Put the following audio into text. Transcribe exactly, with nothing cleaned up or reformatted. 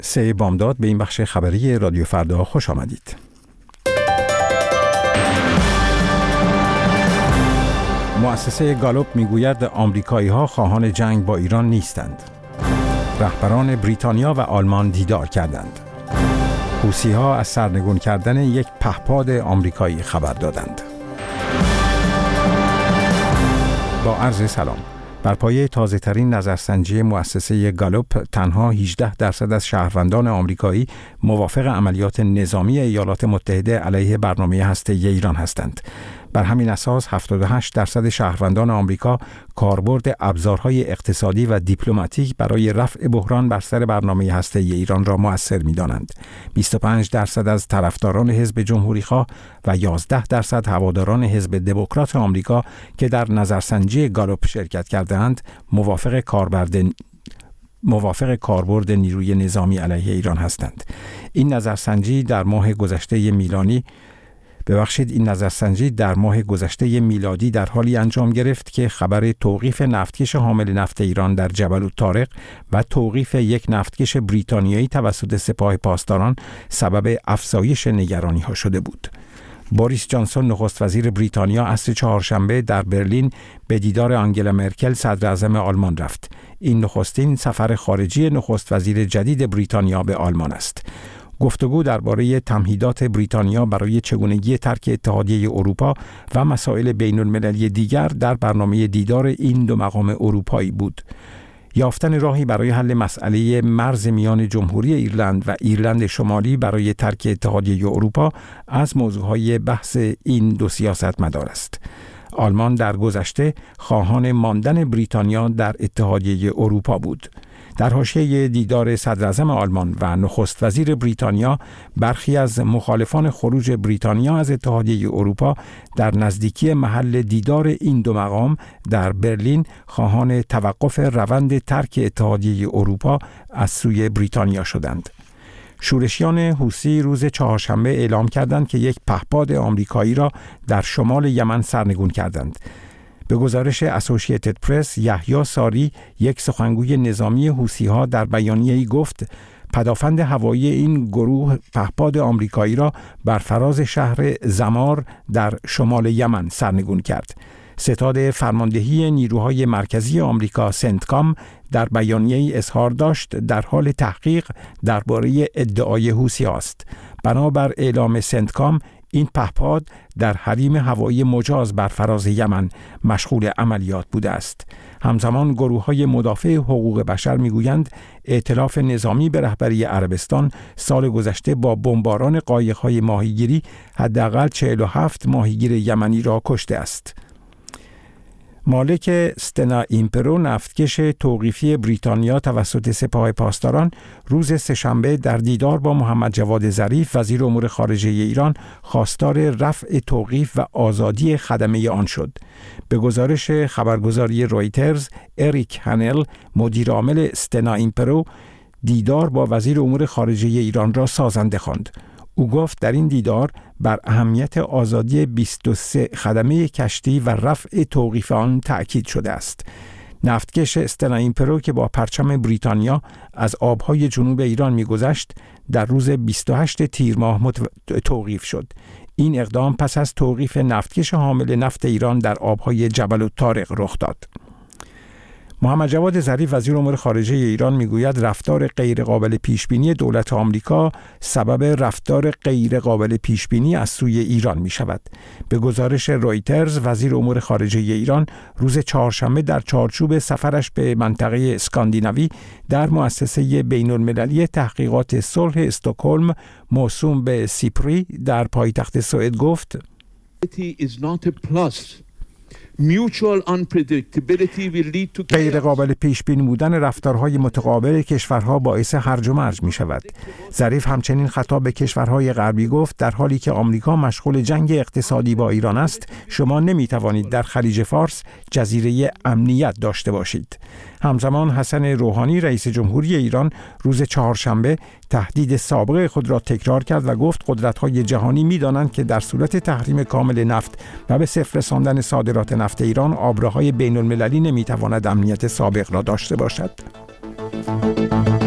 سه بامداد به این بخش خبری رادیو فردا خوش آمدید. مؤسسه گالوپ میگوید آمریکایی‌ها خواهان جنگ با ایران نیستند. رهبران بریتانیا و آلمان دیدار کردند. حوثی‌ها از سرنگون کردن یک پهپاد آمریکایی خبر دادند. با عرض سلام. بر پایه تازه‌ترین نظرسنجی مؤسسه گالوپ تنها هجده درصد از شهروندان آمریکایی موافق عملیات نظامی ایالات متحده علیه برنامه هسته‌ای ایران هستند. بر همین اساس هفتاد و هشت درصد شهروندان آمریکا کاربرد ابزارهای اقتصادی و دیپلماتیک برای رفع بحران بر سر برنامه هسته‌ای ایران را مؤثر می‌دانند. بیست و پنج درصد از طرفداران حزب جمهوری‌خواه و یازده درصد هواداران حزب دموکرات آمریکا که در نظرسنجی گالوپ شرکت کرده‌اند موافق کاربرد موافق کاربرد نیروی نظامی علیه ایران هستند. این نظرسنجی در ماه گذشته میلانی ببخشید این نظرسنجی در ماه گذشته میلادی در حالی انجام گرفت که خبر توقیف نفتکش حامل نفت ایران در جبل الطارق و توقیف یک نفتکش بریتانیایی توسط سپاه پاسداران سبب افزایش نگرانی‌ها شده بود. بوریس جانسون نخست وزیر بریتانیا عصر چهارشنبه در برلین به دیدار آنگلا مرکل صدر اعظم آلمان رفت. این نخستین سفر خارجی نخست وزیر جدید بریتانیا به آلمان است. گفتگو درباره تمهیدات بریتانیا برای چگونگی ترک اتحادیه اروپا و مسائل بین المللی دیگر در برنامه دیدار این دو مقام اروپایی بود. یافتن راهی برای حل مسئله مرز میان جمهوری ایرلند و ایرلند شمالی برای ترک اتحادیه اروپا از موضوعهای بحث این دو سیاستمدار است. آلمان در گذشته خواهان ماندن بریتانیا در اتحادیه اروپا بود. در حاشیه دیدار صدر اعظم آلمان و نخست وزیر بریتانیا، برخی از مخالفان خروج بریتانیا از اتحادیه اروپا در نزدیکی محل دیدار این دو مقام در برلین خواهان توقف روند ترک اتحادیه اروپا از سوی بریتانیا شدند. شورشیان حوثی روز چهارشنبه اعلام کردند که یک پهپاد آمریکایی را در شمال یمن سرنگون کردند. به گزارش اسوسییتد پرس، یحیی ساری، یک سخنگوی نظامی حوثی‌ها در بیانیه‌ای گفت پدافند هوایی این گروه پهپاد آمریکایی را بر فراز شهر زمار در شمال یمن سرنگون کرد. ستاد فرماندهی نیروهای مرکزی آمریکا سنتکام در بیانیه‌ای اظهار داشت در حال تحقیق درباره ادعای حوثی‌ها است. بنابر اعلام سنتکام، این پهپاد در حریم هوایی مجاز بر فراز یمن مشغول عملیات بوده است. همزمان گروه‌های مدافع حقوق بشر می‌گویند ائتلاف نظامی به رهبری عربستان سال گذشته با بمباران قایق‌های ماهیگیری حداقل چهل و هفت ماهیگیر یمنی را کشته است. مالک استنا ایمپرو نفتکش توقیفی بریتانیا توسط سپاه پاسداران روز سه‌شنبه در دیدار با محمد جواد ظریف وزیر امور خارجه ایران خواستار رفع توقیف و آزادی خدمه آن شد. به گزارش خبرگزاری رویترز، اریک هنل مدیر عامل استنا ایمپرو دیدار با وزیر امور خارجه ایران را سازنده خواند. او گفت در این دیدار بر اهمیت آزادی بیست و سه خدمه کشتی و رفع توقیف آن تأکید شده است. نفتکش استنا ایمپرو که با پرچم بریتانیا از آبهای جنوب ایران می‌گذشت در روز بیست و هشتم تیر ماه متو... توقیف شد. این اقدام پس از توقیف نفتکش حامل نفت ایران در آبهای جبل الطارق رخ داد. محمد جواد ظریف وزیر امور خارجه ایران میگوید رفتار غیر قابل پیش بینی دولت آمریکا سبب رفتار غیر قابل پیش بینی از سوی ایران می شود. به گزارش رویترز، وزیر امور خارجه ایران روز چهارشنبه در چارچوب سفرش به منطقه اسکاندیناوی در مؤسسه بین المللی تحقیقات صلح استکهلم موسوم به سیپری در پایتخت سوئد گفت غیر قابل پیش بینی بودن رفتارهای متقابل کشورها باعث هرج و مرج می شود. ظریف همچنین خطاب به کشورهای غربی گفت در حالی که آمریکا مشغول جنگ اقتصادی با ایران است، شما نمی توانید در خلیج فارس جزیره امنیت داشته باشید. همزمان حسن روحانی رئیس جمهوری ایران روز چهارشنبه تهدید سابق خود را تکرار کرد و گفت قدرت‌های جهانی می‌دانند که در صورت تحریم کامل نفت و به صفر رساندن صادرات نفت ایران، آبراهای بین‌المللی نمی‌تواند امنیت سابق را داشته باشد.